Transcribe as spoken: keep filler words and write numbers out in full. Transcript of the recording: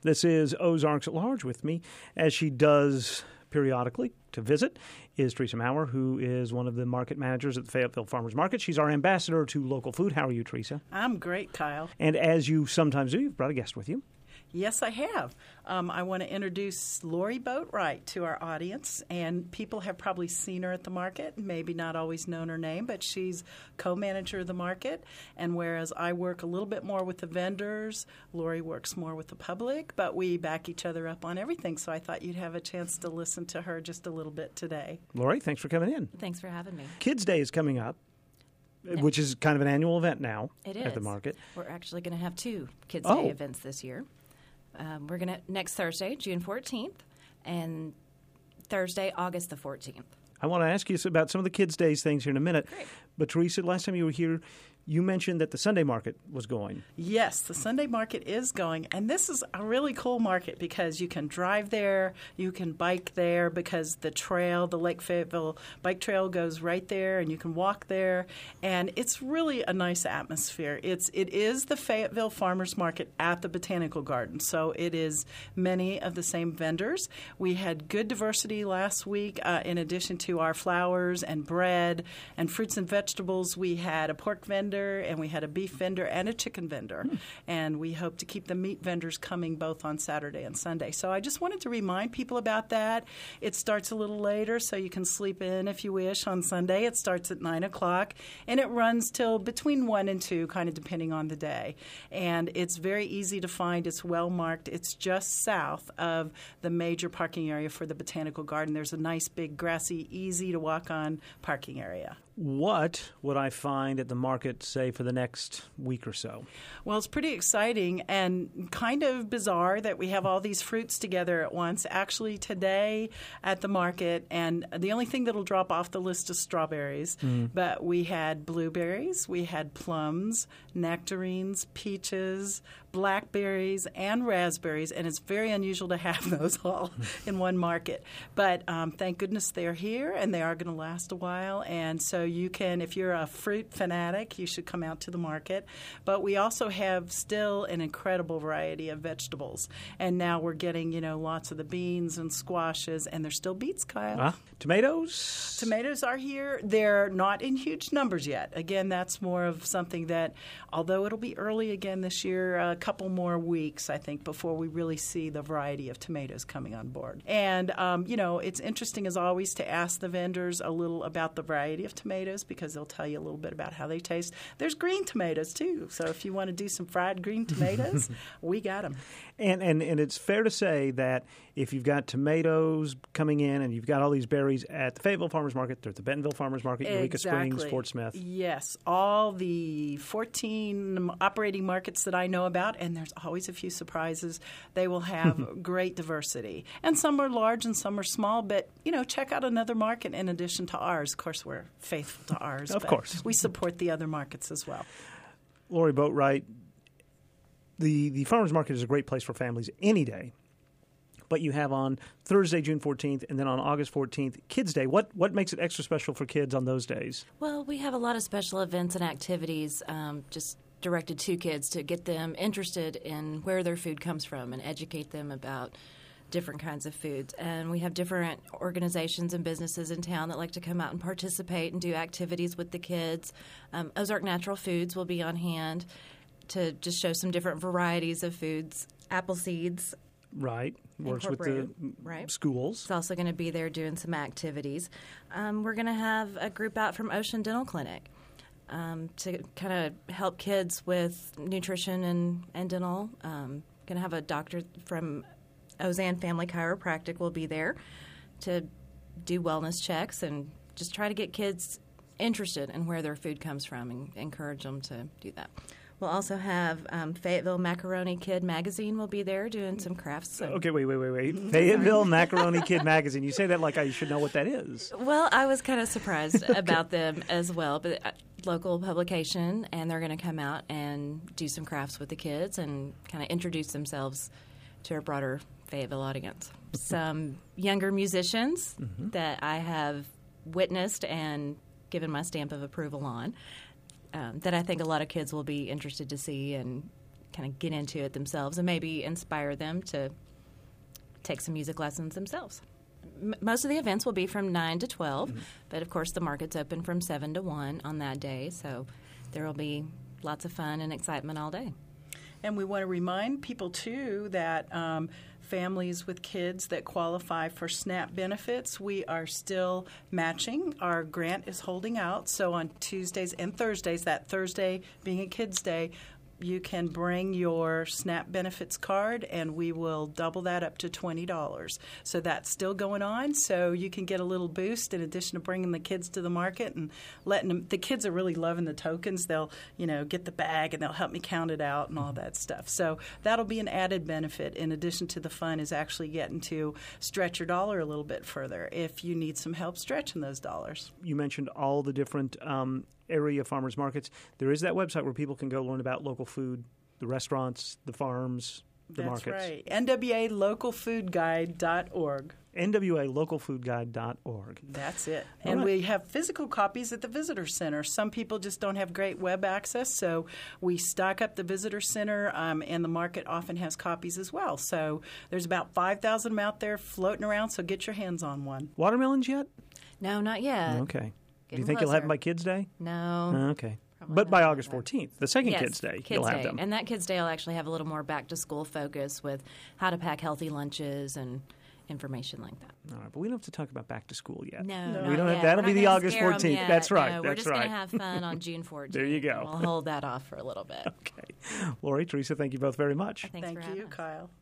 This is Ozarks at Large. With me, as she does periodically to visit, is Teresa Maurer, who is one of the market managers at the Fayetteville Farmers Market. She's our ambassador to local food. How are you, Teresa? I'm great, Kyle. And as you sometimes do, you've brought a guest with you. Yes, I have. Um, I want to introduce Lori Boatwright to our audience, and people have probably seen her at the market, maybe not always known her name, but she's co-manager of the market, and whereas I work a little bit more with the vendors, Lori works more with the public, but we back each other up on everything, so I thought you'd have a chance to listen to her just a little bit today. Lori, thanks for coming in. Thanks for having me. Kids Day is coming up, Yeah. which is kind of an annual event now It is. at the market. We're actually going to have two Kids Oh. Day events this year. Um, we're going to next Thursday, June fourteenth, and Thursday, August the fourteenth. I want to ask you about some of the Kids Days things here in a minute. Great. But Teresa, last time you were here, you mentioned that the Sunday market was going. Yes, the Sunday market is going, and this is a really cool market because you can drive there, you can bike there because the trail, the Lake Fayetteville Bike Trail goes right there, and you can walk there, and it's really a nice atmosphere. It's it is the Fayetteville Farmers Market at the Botanical Garden, so it is many of the same vendors. We had good diversity last week. Uh, in addition to our flowers and bread and fruits and vegetables, we had a pork vendor, and we had a beef vendor and a chicken vendor. Hmm. And we hope to keep the meat vendors coming both on Saturday and Sunday. So I just wanted to remind people about that. It starts a little later, so you can sleep in if you wish on Sunday. It starts at nine o'clock, and it runs till between one and two, kind of depending on the day. And it's very easy to find. It's well marked. It's just south of the major parking area for the Botanical Garden. There's a nice, big, grassy, easy to walk on parking area. What would I find at the market, say, for the next week or so? Well, it's pretty exciting and kind of bizarre that we have all these fruits together at once. Actually, today at the market, and the only thing that'll drop off the list is strawberries, mm. but we had blueberries, we had plums, nectarines, peaches, blackberries, and raspberries, and it's very unusual to have those all in one market. But um, thank goodness they're here, and they are going to last a while, and so you can, if you're a fruit fanatic, you should come out to the market. But we also have still an incredible variety of vegetables, and now we're getting, you know, lots of the beans and squashes, and there's still beets, Kyle. Ah, tomatoes? Tomatoes are here. They're not in huge numbers yet. Again, that's more of something that, although it'll be early again this year, a couple more weeks, I think, before we really see the variety of tomatoes coming on board. And, um, you know, it's interesting, as always, to ask the vendors a little about the variety of tomatoes because they'll tell you a little bit about how they taste. There's green tomatoes, too. So if you want to do some fried green tomatoes, we got them. And, and and it's fair to say that if you've got tomatoes coming in and you've got all these berries at the Fayetteville Farmers Market, they're at the Bentonville Farmers Market, Eureka Exactly. Springs, Fort Smith. Yes, all the fourteen operating markets that I know about, and there's always a few surprises. They will have great diversity. And some are large and some are small, but, you know, check out another market in addition to ours. Of course, we're faithful to ours. Of but course. We support the other markets as well. Lori Boatwright, the, the farmers market is a great place for families any day. But you have on Thursday, June fourteenth, and then on August fourteenth, Kids Day. What what makes it extra special for kids on those days? Well, we have a lot of special events and activities um, just directed to kids to get them interested in where their food comes from and educate them about different kinds of foods. And we have different organizations and businesses in town that like to come out and participate and do activities with the kids. Um, Ozark Natural Foods will be on hand to just show some different varieties of foods, apple seeds. Right. Works with the right. schools. It's also going to be there doing some activities. Um, we're going to have a group out from Ocean Dental Clinic um, to kind of help kids with nutrition and, and dental. Um, going to have a doctor from Ozan Family Chiropractic will be there to do wellness checks and just try to get kids interested in where their food comes from and encourage them to do that. We'll also have um, Fayetteville Macaroni Kid Magazine will be there doing some crafts. So. Okay, wait, wait, wait, wait. Fayetteville Macaroni Kid Magazine. You say that like I should know what that is. Well, I was kind of surprised okay. about them as well. But uh, local publication, and they're going to come out and do some crafts with the kids and kind of introduce themselves to a broader Fayetteville audience. Some younger musicians mm-hmm. that I have witnessed and given my stamp of approval on. Um, that I think a lot of kids will be interested to see and kind of get into it themselves and maybe inspire them to take some music lessons themselves. M- most of the events will be from nine to twelve, mm-hmm. but of course the market's open from seven to one on that day, so there will be lots of fun and excitement all day. And we want to remind people, too, that um, families with kids that qualify for SNAP benefits, we are still matching. Our grant is holding out. So on Tuesdays and Thursdays, that Thursday being a Kids' Day, you can bring your SNAP benefits card, and we will double that up to twenty dollars. So that's still going on, so you can get a little boost in addition to bringing the kids to the market and letting them. The kids are really loving the tokens. They'll, you know, get the bag, and they'll help me count it out and all that stuff. So that'll be an added benefit in addition to the fun is actually getting to stretch your dollar a little bit further if you need some help stretching those dollars. You mentioned all the different um, area farmers markets. There is that website where people can go learn about local food, the restaurants, the farms, the That's markets. That's right. N W A local food guide dot org. N W A local food guide dot org. That's it. All and right. we have physical copies at the Visitor Center. Some people just don't have great web access, so we stock up the Visitor Center, um, and the market often has copies as well. So there's about five thousand of them out there floating around, so get your hands on one. Watermelons yet? No, not yet. Okay. Do you Getting think you'll have closer. them by Kids' Day? No. Okay. Probably But by not. August fourteenth, the second Yes, Kids' Day, Kids you'll have Day. them. And that Kids' Day will actually have a little more back-to-school focus with how to pack healthy lunches and information like that. All right, but we don't have to talk about back to school yet. No, No. not We don't have- yet. that'll We're be not the gonna August scare 'em fourteenth. yet. That's right, No, we're that's just right. going to have fun on June fourteenth. There you go. We'll hold that off for a little bit. Okay. Lori, Teresa, thank you both very much. Thanks Thank for you, having us. Kyle.